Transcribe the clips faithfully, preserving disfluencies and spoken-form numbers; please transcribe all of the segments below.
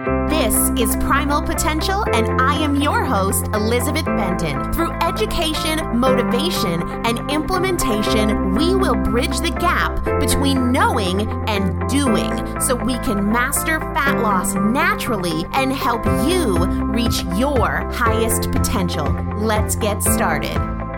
This is Primal Potential, and I am your host, Elizabeth Benton. Through education, motivation, and implementation, we will bridge the gap between knowing and doing so we can master fat loss naturally and help you reach your highest potential. Let's get started.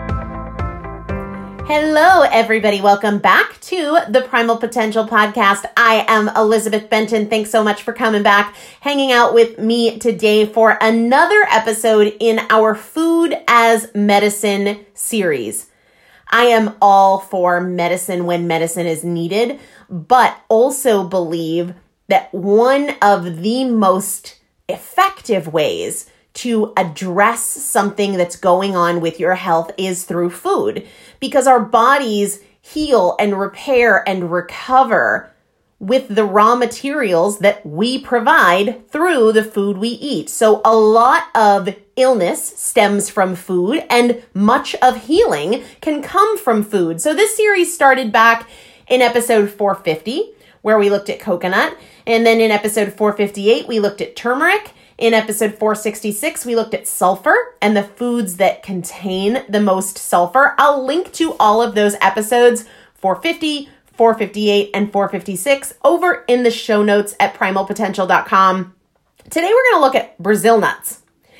Hello, everybody. Welcome back to the Primal Potential Podcast. I am Elizabeth Benton. Thanks so much for coming back, hanging out with me today for another episode in our Food as Medicine series. I am all for medicine when medicine is needed, but also believe that one of the most effective ways to address something that's going on with your health is through food, because our bodies heal and repair and recover with the raw materials that we provide through the food we eat. So a lot of illness stems from food, and much of healing can come from food. So this series started back in episode four fifty, where we looked at coconut. And then in episode four fifty-eight, we looked at turmeric. In episode four sixty-six, we looked at sulfur and the foods that contain the most sulfur. I'll link to all of those episodes, four fifty, four fifty-eight, and four fifty-six, over in the show notes at primal potential dot com. Today, we're going to look at Brazil nuts.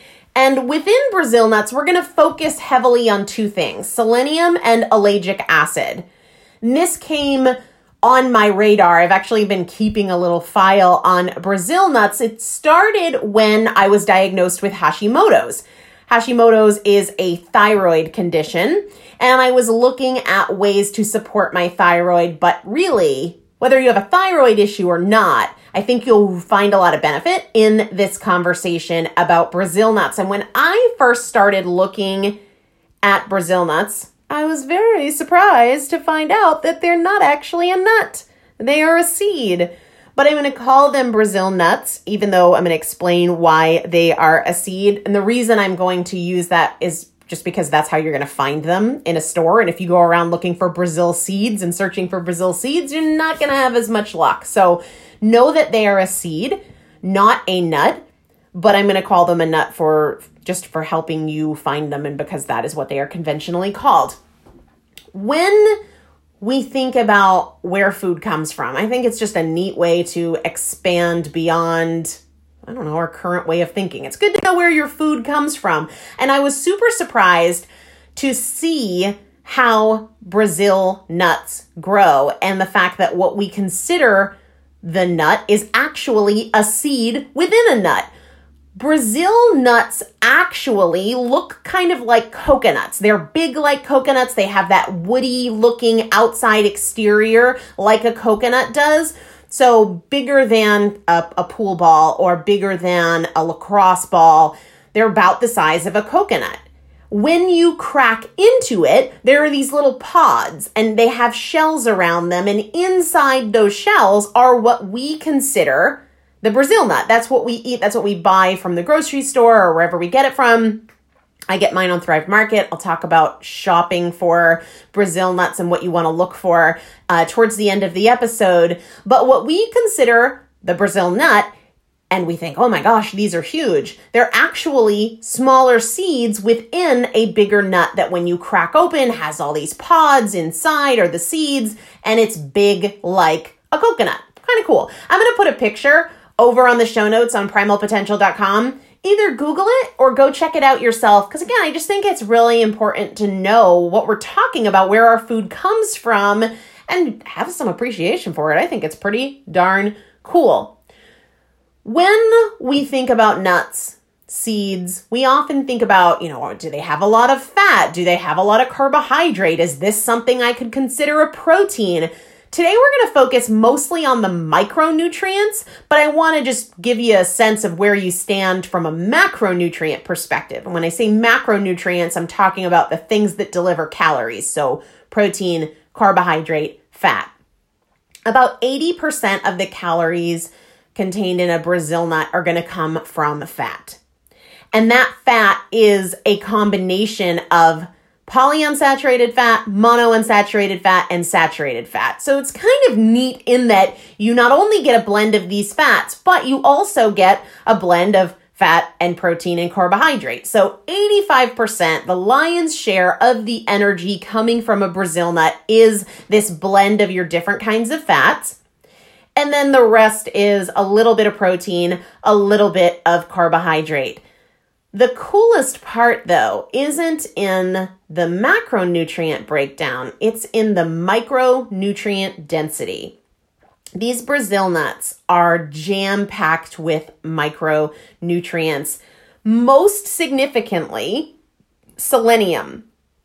And within Brazil nuts, we're going to focus heavily on two things, selenium and ellagic acid. And this came on my radar. I've actually been keeping a little file on Brazil nuts. It started when I was diagnosed with Hashimoto's. Hashimoto's is a thyroid condition, and I was looking at ways to support my thyroid, but really, whether you have a thyroid issue or not, I think you'll find a lot of benefit in this conversation about Brazil nuts. And when I first started looking at Brazil nuts, I was very surprised to find out that they're not actually a nut. They are a seed. But I'm going to call them Brazil nuts, even though I'm going to explain why they are a seed. And the reason I'm going to use that is just because that's how you're going to find them in a store. And if you go around looking for Brazil seeds and searching for Brazil seeds, you're not going to have as much luck. So know that they are a seed, not a nut. But I'm going to call them a nut for just for helping you find them, and because that is what they are conventionally called. When we think about where food comes from, I think it's just a neat way to expand beyond, I don't know, our current way of thinking. It's good to know where your food comes from. And I was super surprised to see how Brazil nuts grow, and the fact that what we consider the nut is actually a seed within a nut. Brazil nuts actually look kind of like coconuts. They're big like coconuts. They have that woody looking outside exterior like a coconut does. So bigger than a, a pool ball or bigger than a lacrosse ball. They're about the size of a coconut. When you crack into it, there are these little pods, and they have shells around them. And inside those shells are what we consider the Brazil nut. That's what we eat. That's what we buy from the grocery store or wherever we get it from. I get mine on Thrive Market. I'll talk about shopping for Brazil nuts and what you want to look for uh, towards the end of the episode. But what we consider the Brazil nut, and we think, oh my gosh, these are huge. They're actually smaller seeds within a bigger nut that when you crack open has all these pods inside, or the seeds, and it's big like a coconut. Kind of cool. I'm going to put a picture over on the show notes on primal potential dot com. Either Google it or go check it out yourself. Because again, I just think it's really important to know what we're talking about, where our food comes from, and have some appreciation for it. I think it's pretty darn cool. When we think about nuts, seeds, we often think about, you know, do they have a lot of fat? Do they have a lot of carbohydrate? Is this something I could consider a protein? Today, we're going to focus mostly on the micronutrients, but I want to just give you a sense of where you stand from a macronutrient perspective. And when I say macronutrients, I'm talking about the things that deliver calories. So protein, carbohydrate, fat. About eighty percent of the calories contained in a Brazil nut are going to come from fat. And that fat is a combination of polyunsaturated fat, monounsaturated fat, and saturated fat. So it's kind of neat in that you not only get a blend of these fats, but you also get a blend of fat and protein and carbohydrate. So eighty-five percent, the lion's share of the energy coming from a Brazil nut is this blend of your different kinds of fats. And then the rest is a little bit of protein, a little bit of carbohydrate. The coolest part, though, isn't in the macronutrient breakdown. It's in the micronutrient density. These Brazil nuts are jam-packed with micronutrients, most significantly selenium.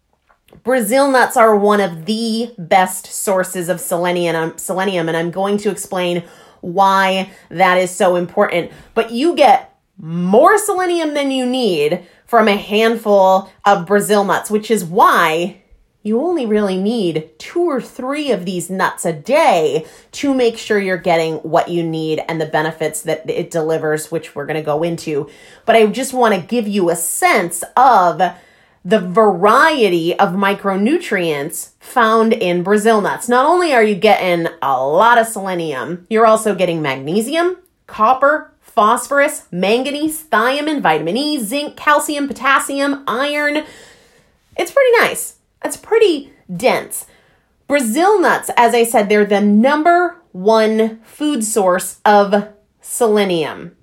Brazil nuts are one of the best sources of selenium, selenium, and I'm going to explain why that is so important. But you get more selenium than you need from a handful of Brazil nuts, which is why you only really need two or three of these nuts a day to make sure you're getting what you need and the benefits that it delivers, which we're going to go into. But I just want to give you a sense of the variety of micronutrients found in Brazil nuts. Not only are you getting a lot of selenium, you're also getting magnesium, copper, phosphorus, manganese, thiamine, vitamin E, zinc, calcium, potassium, iron. It's pretty nice. It's pretty dense. Brazil nuts, as I said, they're the number one food source of selenium.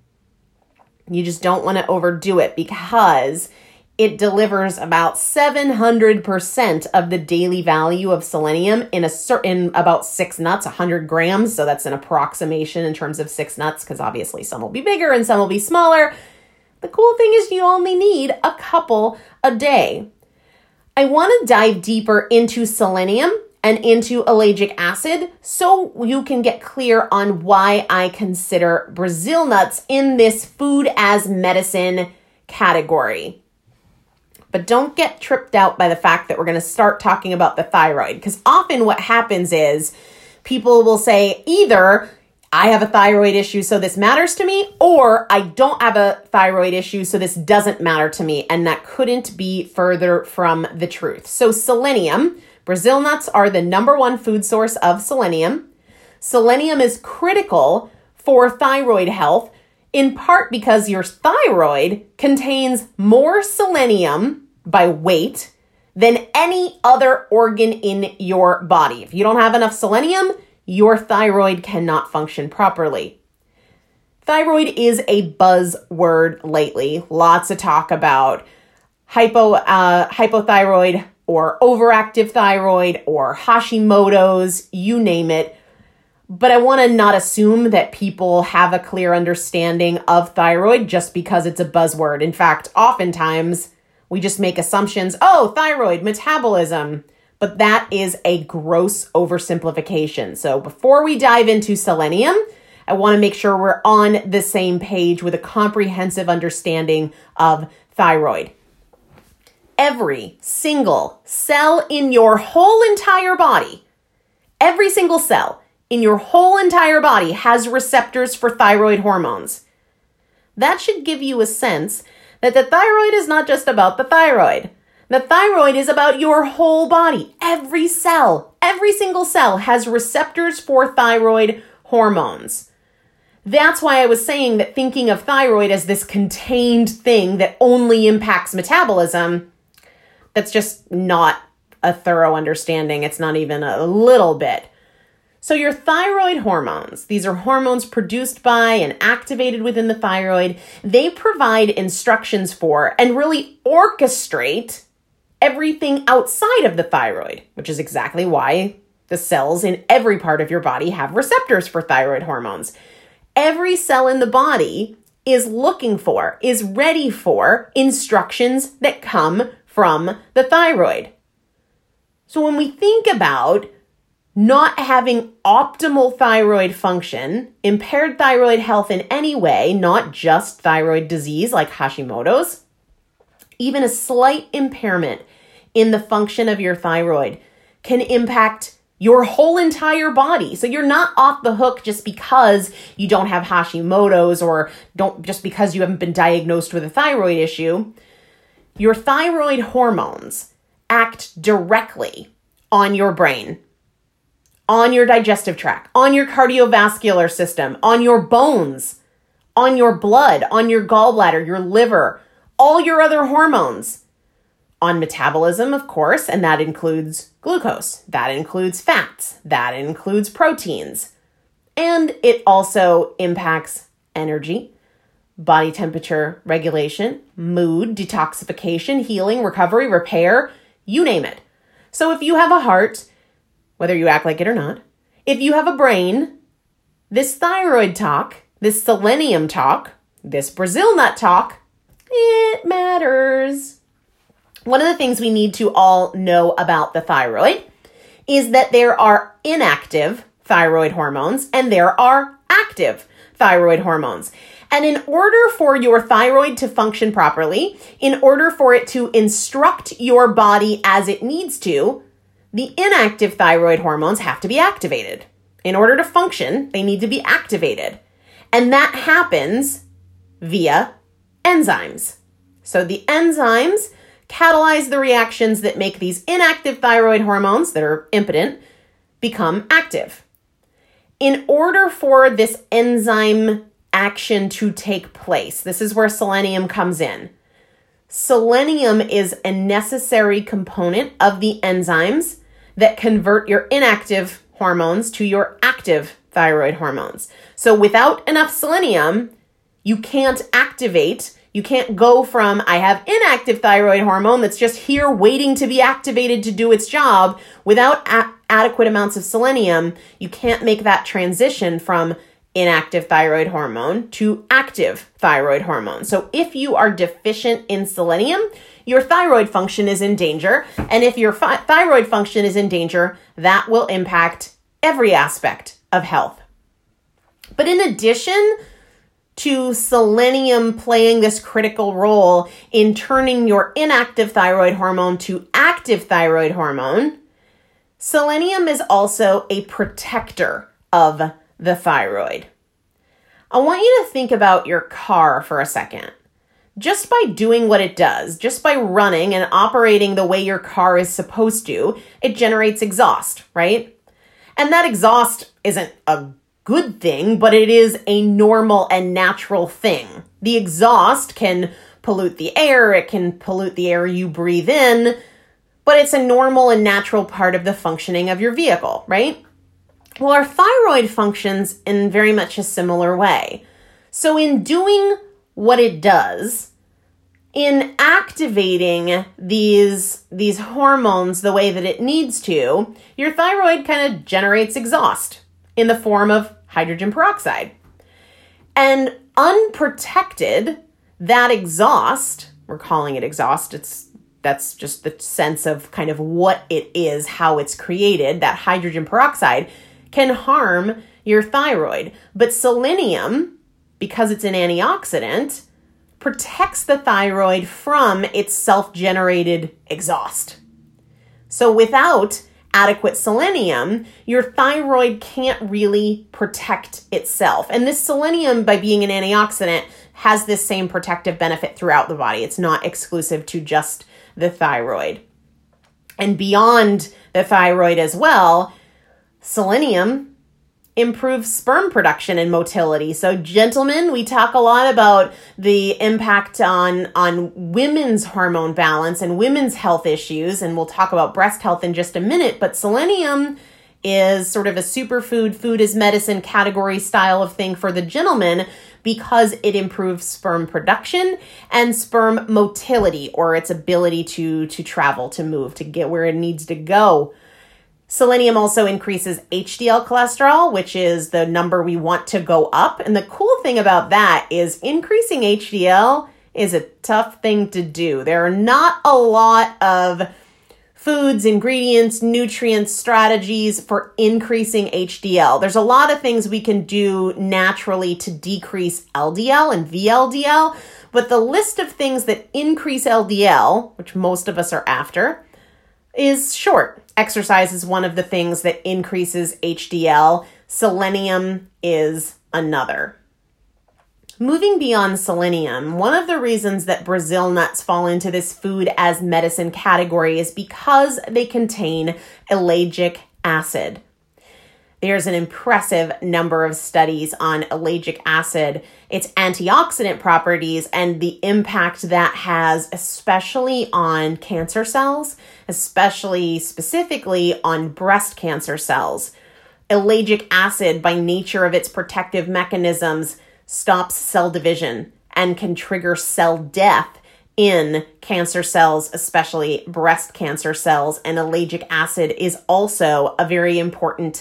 You just don't want to overdo it because it delivers about seven hundred percent of the daily value of selenium in a certain about six nuts, one hundred grams. So that's an approximation in terms of six nuts, because obviously some will be bigger and some will be smaller. The cool thing is you only need a couple a day. I want to dive deeper into selenium and into ellagic acid so you can get clear on why I consider Brazil nuts in this food as medicine category. But don't get tripped out by the fact that we're going to start talking about the thyroid, because often what happens is people will say either I have a thyroid issue, so this matters to me, or I don't have a thyroid issue, so this doesn't matter to me. And that couldn't be further from the truth. So selenium, Brazil nuts are the number one food source of selenium. Selenium is critical for thyroid health, in part because your thyroid contains more selenium by weight than any other organ in your body. If you don't have enough selenium, your thyroid cannot function properly. Thyroid is a buzzword lately. Lots of talk about hypo, uh, hypothyroid or overactive thyroid or Hashimoto's, you name it. But I want to not assume that people have a clear understanding of thyroid just because it's a buzzword. In fact, oftentimes we just make assumptions. Oh, thyroid, metabolism. But that is a gross oversimplification. So before we dive into selenium, I want to make sure we're on the same page with a comprehensive understanding of thyroid. Every single cell in your whole entire body, every single cell in your whole entire body has receptors for thyroid hormones. That should give you a sense that the thyroid is not just about the thyroid. The thyroid is about your whole body. Every cell, every single cell has receptors for thyroid hormones. That's why I was saying that thinking of thyroid as this contained thing that only impacts metabolism, that's just not a thorough understanding. It's not even a little bit. So your thyroid hormones, these are hormones produced by and activated within the thyroid. They provide instructions for and really orchestrate everything outside of the thyroid, which is exactly why the cells in every part of your body have receptors for thyroid hormones. Every cell in the body is looking for, is ready for instructions that come from the thyroid. So when we think about not having optimal thyroid function, impaired thyroid health in any way, not just thyroid disease like Hashimoto's, even a slight impairment in the function of your thyroid can impact your whole entire body. So you're not off the hook just because you don't have Hashimoto's or don't just because you haven't been diagnosed with a thyroid issue. Your thyroid hormones act directly on your brain, on your digestive tract, on your cardiovascular system, on your bones, on your blood, on your gallbladder, your liver, all your other hormones, on metabolism, of course, and that includes glucose, that includes fats, that includes proteins, and it also impacts energy, body temperature regulation, mood, detoxification, healing, recovery, repair, you name it. So if you have a heart, whether you act like it or not, if you have a brain, this thyroid talk, this selenium talk, this Brazil nut talk, it matters. One of the things we need to all know about the thyroid is that there are inactive thyroid hormones and there are active thyroid hormones. And in order for your thyroid to function properly, in order for it to instruct your body as it needs to, the inactive thyroid hormones have to be activated. In order to function, they need to be activated. And that happens via enzymes. So the enzymes catalyze the reactions that make these inactive thyroid hormones that are impotent become active. In order for this enzyme action to take place, this is where selenium comes in. Selenium is a necessary component of the enzymes that convert your inactive hormones to your active thyroid hormones. So without enough selenium, you can't activate. You can't go from, I have inactive thyroid hormone that's just here waiting to be activated to do its job. Without a- adequate amounts of selenium, you can't make that transition from inactive thyroid hormone to active thyroid hormone. So if you are deficient in selenium, your thyroid function is in danger. And if your fi- thyroid function is in danger, that will impact every aspect of health. But in addition to selenium playing this critical role in turning your inactive thyroid hormone to active thyroid hormone, selenium is also a protector of the thyroid. I want you to think about your car for a second. Just by doing what it does, just by running and operating the way your car is supposed to, it generates exhaust, right? And that exhaust isn't a good thing, but it is a normal and natural thing. The exhaust can pollute the air, it can pollute the air you breathe in, but it's a normal and natural part of the functioning of your vehicle, right? Well, our thyroid functions in very much a similar way. So in doing what it does, in activating these, these hormones the way that it needs to, your thyroid kind of generates exhaust in the form of hydrogen peroxide. And unprotected, that exhaust, we're calling it exhaust, it's that's just the sense of kind of what it is, how it's created, that hydrogen peroxide can harm your thyroid. But selenium, because it's an antioxidant, protects the thyroid from its self-generated exhaust. So without adequate selenium, your thyroid can't really protect itself. And this selenium, by being an antioxidant, has this same protective benefit throughout the body. It's not exclusive to just the thyroid. And beyond the thyroid as well, selenium improves sperm production and motility. So gentlemen, we talk a lot about the impact on, on women's hormone balance and women's health issues, and we'll talk about breast health in just a minute, but selenium is sort of a superfood, food as medicine category style of thing for the gentleman because it improves sperm production and sperm motility, or its ability to, to travel, to move, to get where it needs to go. Selenium also increases H D L cholesterol, which is the number we want to go up. And the cool thing about that is increasing H D L is a tough thing to do. There are not a lot of foods, ingredients, nutrients, strategies for increasing H D L. There's a lot of things we can do naturally to decrease L D L and V L D L, but the list of things that increase L D L, which most of us are after, is short. Exercise is one of the things that increases H D L. Selenium is another. Moving beyond selenium, one of the reasons that Brazil nuts fall into this food as medicine category is because they contain ellagic acid. There's an impressive number of studies on ellagic acid, its antioxidant properties, and the impact that has, especially on cancer cells, especially specifically on breast cancer cells. Ellagic acid, by nature of its protective mechanisms, stops cell division and can trigger cell death in cancer cells, especially breast cancer cells. And ellagic acid is also a very important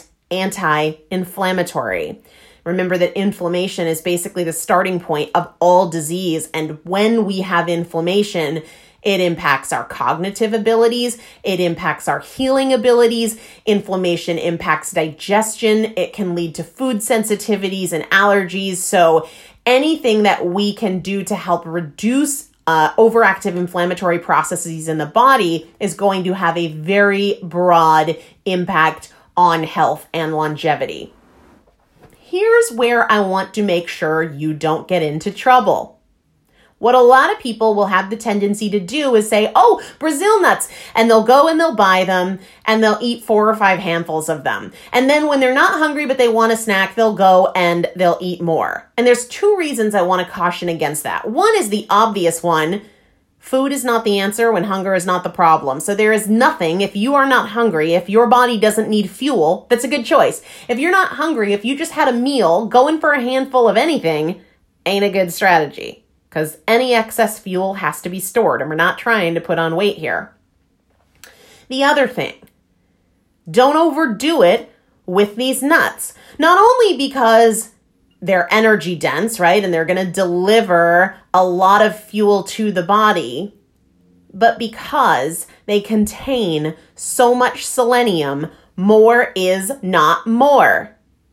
anti-inflammatory. Remember that inflammation is basically the starting point of all disease. And when we have inflammation, it impacts our cognitive abilities. It impacts our healing abilities. Inflammation impacts digestion. It can lead to food sensitivities and allergies. So anything that we can do to help reduce uh, overactive inflammatory processes in the body is going to have a very broad impact on health and longevity. Here's where I want to make sure you don't get into trouble. What a lot of people will have the tendency to do is say, oh, Brazil nuts, and they'll go and they'll buy them and they'll eat four or five handfuls of them. And then when they're not hungry but they want a snack, they'll go and they'll eat more. And there's two reasons I want to caution against that. One is the obvious one. Food is not the answer when hunger is not the problem. So there is nothing, if you are not hungry, if your body doesn't need fuel, that's a good choice. If you're not hungry, if you just had a meal, going for a handful of anything ain't a good strategy, because any excess fuel has to be stored, and we're not trying to put on weight here. The other thing, don't overdo it with these nuts. Not only because they're energy dense, right? And they're going to deliver a lot of fuel to the body, but because they contain so much selenium, more is not more.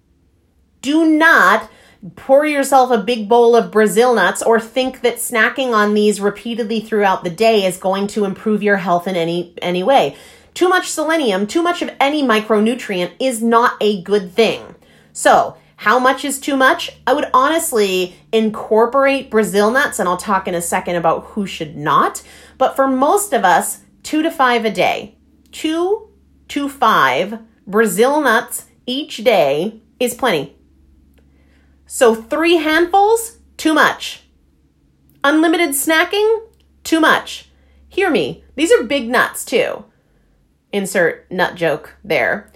Do not pour yourself a big bowl of Brazil nuts or think that snacking on these repeatedly throughout the day is going to improve your health in any, any way. Too much selenium, too much of any micronutrient is not a good thing. So, how much is too much? I would honestly incorporate Brazil nuts, and I'll talk in a second about who should not. But for most of us, two to five a day. Two to five Brazil nuts each day is plenty. So three handfuls, too much. Unlimited snacking, too much. Hear me, these are big nuts too. Insert nut joke there.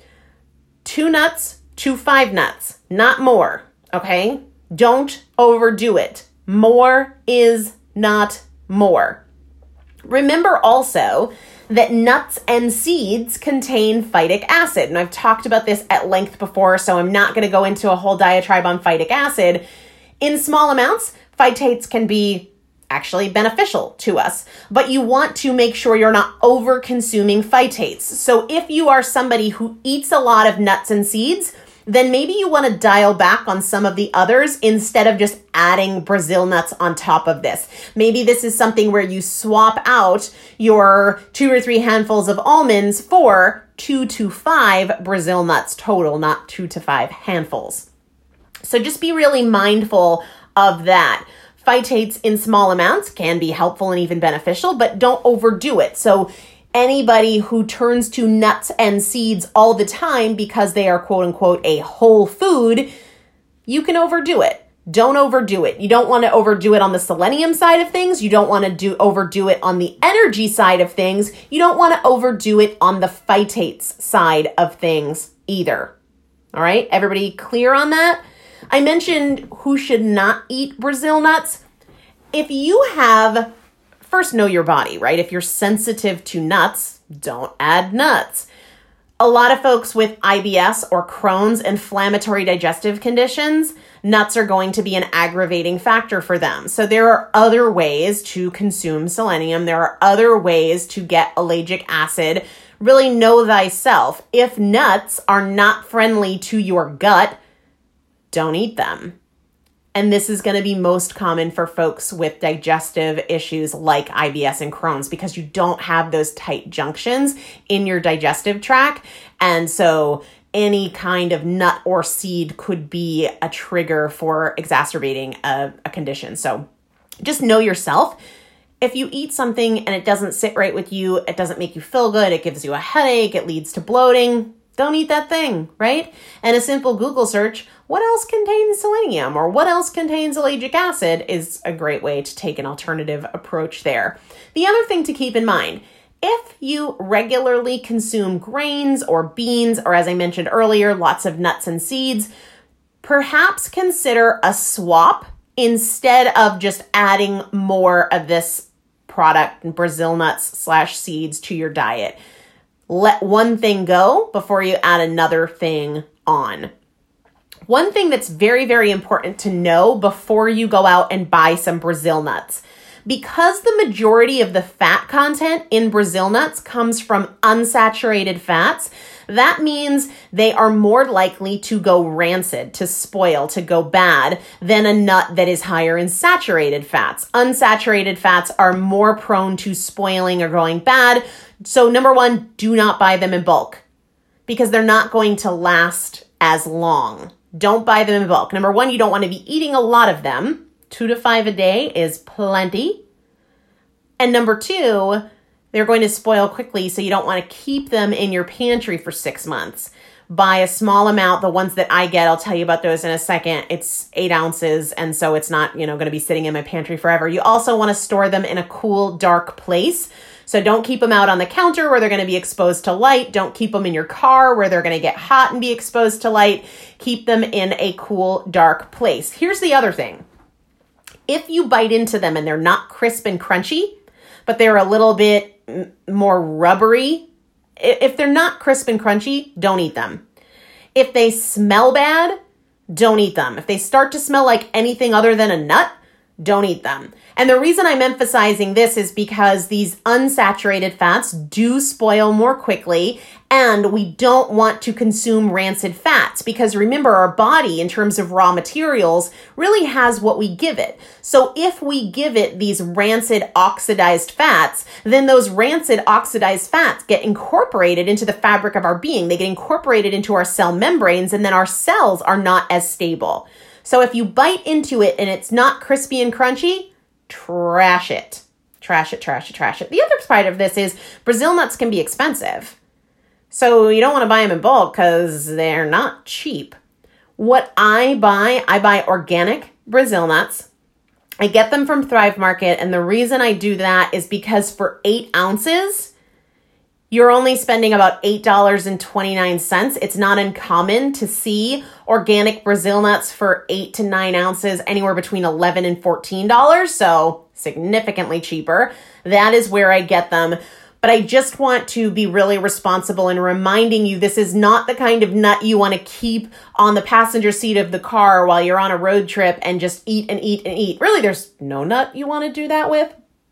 Two nuts, to five nuts, not more, okay? Don't overdo it. More is not more. Remember also that nuts and seeds contain phytic acid, and I've talked about this at length before, so I'm not going to go into a whole diatribe on phytic acid. In small amounts, phytates can be actually beneficial to us, but you want to make sure you're not over consuming phytates. So if you are somebody who eats a lot of nuts and seeds, then maybe you want to dial back on some of the others instead of just adding Brazil nuts on top of this. Maybe this is something where you swap out your two or three handfuls of almonds for two to five Brazil nuts total, not two to five handfuls. So just be really mindful of that. Phytates in small amounts can be helpful and even beneficial, but don't overdo it. So anybody who turns to nuts and seeds all the time because they are quote unquote a whole food, you can overdo it. Don't overdo it. You don't want to overdo it on the selenium side of things. You don't want to do overdo it on the energy side of things. You don't want to overdo it on the phytates side of things either. All right, everybody clear on that? I mentioned who should not eat Brazil nuts. If you have First, know your body, right? If you're sensitive to nuts, don't add nuts. A lot of folks with I B S or Crohn's, inflammatory digestive conditions, nuts are going to be an aggravating factor for them. So there are other ways to consume selenium. There are other ways to get ellagic acid. Really know thyself. If nuts are not friendly to your gut, don't eat them. And this is going to be most common for folks with digestive issues like I B S and Crohn's, because you don't have those tight junctions in your digestive tract. And so any kind of nut or seed could be a trigger for exacerbating a, a condition. So just know yourself. If you eat something and it doesn't sit right with you, it doesn't make you feel good, it gives you a headache, it leads to bloating, don't eat that thing, right? And a simple Google search, what else contains selenium or what else contains ellagic acid, is a great way to take an alternative approach there. The other thing to keep in mind, if you regularly consume grains or beans, or as I mentioned earlier, lots of nuts and seeds, perhaps consider a swap instead of just adding more of this product, Brazil nuts slash seeds, to your diet. Let one thing go before you add another thing on. One thing that's very, very important to know before you go out and buy some Brazil nuts, because the majority of the fat content in Brazil nuts comes from unsaturated fats, that means they are more likely to go rancid, to spoil, to go bad than a nut that is higher in saturated fats. Unsaturated fats are more prone to spoiling or going bad. So number one, do not buy them in bulk because they're not going to last as long. Don't buy them in bulk. Number one, you don't want to be eating a lot of them. Two to five a day is plenty. And number two, they're going to spoil quickly, so you don't want to keep them in your pantry for six months. Buy a small amount. The ones that I get, I'll tell you about those in a second. It's eight ounces, and so it's not, you know, going to be sitting in my pantry forever. You also want to store them in a cool, dark place. So don't keep them out on the counter where they're going to be exposed to light. Don't keep them in your car where they're going to get hot and be exposed to light. Keep them in a cool, dark place. Here's the other thing. If you bite into them and they're not crisp and crunchy, but they're a little bit more rubbery, if they're not crisp and crunchy, don't eat them. If they smell bad, don't eat them. If they start to smell like anything other than a nut, don't eat them. And the reason I'm emphasizing this is because these unsaturated fats do spoil more quickly, and we don't want to consume rancid fats because remember, our body in terms of raw materials really has what we give it. So if we give it these rancid oxidized fats, then those rancid oxidized fats get incorporated into the fabric of our being. They get incorporated into our cell membranes, and then our cells are not as stable. So if you bite into it and it's not crispy and crunchy, trash it. Trash it, trash it, trash it. The other side of this is Brazil nuts can be expensive. So you don't want to buy them in bulk because they're not cheap. What I buy, I buy organic Brazil nuts. I get them from Thrive Market. And the reason I do that is because for eight ounces, you're only spending about eight dollars and twenty-nine cents. It's not uncommon to see organic Brazil nuts for eight to nine ounces, anywhere between eleven dollars and fourteen dollars. So significantly cheaper. That is where I get them. But I just want to be really responsible in reminding you this is not the kind of nut you want to keep on the passenger seat of the car while you're on a road trip and just eat and eat and eat. Really, there's no nut you want to do that with.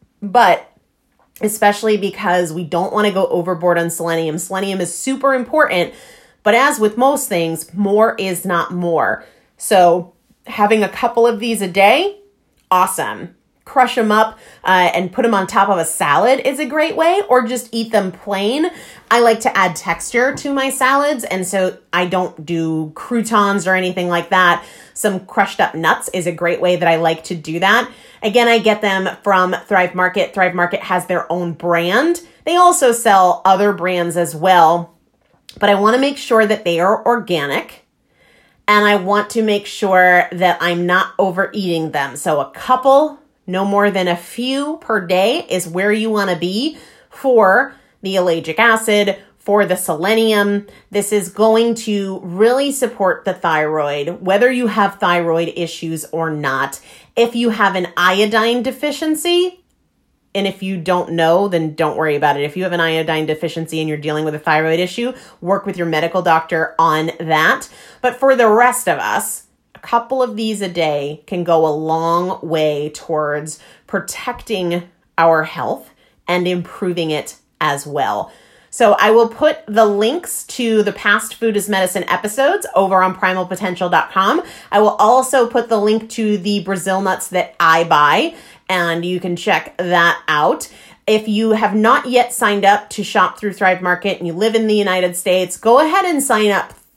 But especially because we don't want to go overboard on selenium. Selenium is super important, but as with most things, more is not more. So having a couple of these a day, awesome. Crush them up uh, and put them on top of a salad is a great way, or just eat them plain. I like to add texture to my salads, and so I don't do croutons or anything like that. Some crushed up nuts is a great way that I like to do that. Again, I get them from Thrive Market. Thrive Market has their own brand. They also sell other brands as well, but I want to make sure that they are organic, and I want to make sure that I'm not overeating them. So a couple, no more than a few per day is where you want to be for the ellagic acid, for the selenium. This is going to really support the thyroid, whether you have thyroid issues or not. If you have an iodine deficiency, and if you don't know, then don't worry about it. If you have an iodine deficiency and you're dealing with a thyroid issue, work with your medical doctor on that. But for the rest of us, a couple of these a day can go a long way towards protecting our health and improving it as well. So I will put the links to the past Food is Medicine episodes over on primal potential dot com. I will also put the link to the Brazil nuts that I buy, and you can check that out. If you have not yet signed up to shop through Thrive Market and you live in the United States, go ahead and sign up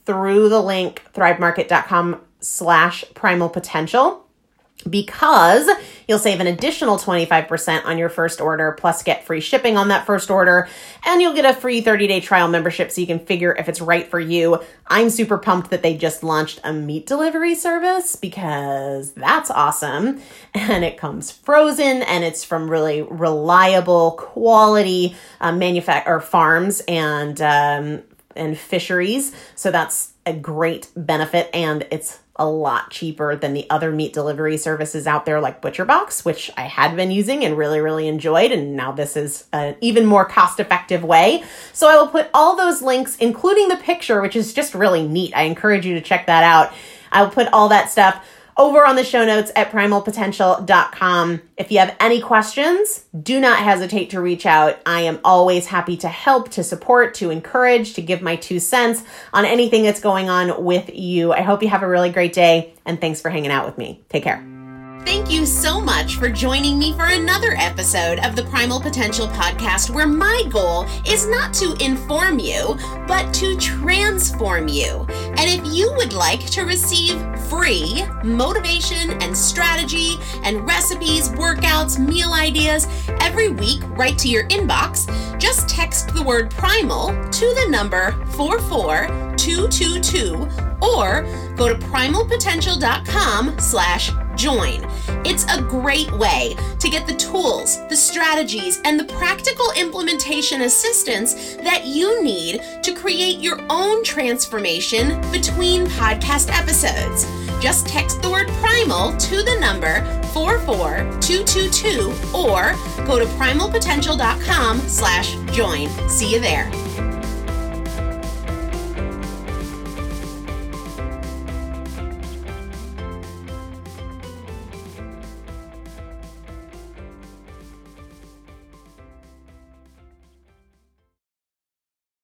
through the link thrivemarket.com slash primal potential, because you'll save an additional twenty-five percent on your first order, plus get free shipping on that first order, and you'll get a free thirty-day trial membership so you can figure if it's right for you. I'm super pumped that they just launched a meat delivery service, because that's awesome. And it comes frozen, and it's from really reliable quality uh, manufact- or farms and um, and fisheries. So that's a great benefit, and it's a lot cheaper than the other meat delivery services out there like ButcherBox, which I had been using and really, really enjoyed. And now this is an even more cost-effective way. So I will put all those links, including the picture, which is just really neat. I encourage you to check that out. I will put all that stuff over on the show notes at primal potential dot com. If you have any questions, do not hesitate to reach out. I am always happy to help, to support, to encourage, to give my two cents on anything that's going on with you. I hope you have a really great day, and thanks for hanging out with me. Take care. Thank you so much for joining me for another episode of the Primal Potential Podcast, where my goal is not to inform you, but to transform you. And if you would like to receive free motivation and strategy and recipes, workouts, meal ideas every week right to your inbox, just text the word primal to the number four four two two two or go to primal potential dot com slash join. It's a great way to get the tools, the strategies, and the practical implementation assistance that you need to create your own transformation between podcast episodes. Just text the word primal to the number four four two two two or go to primal potential dot com slash join. See you there.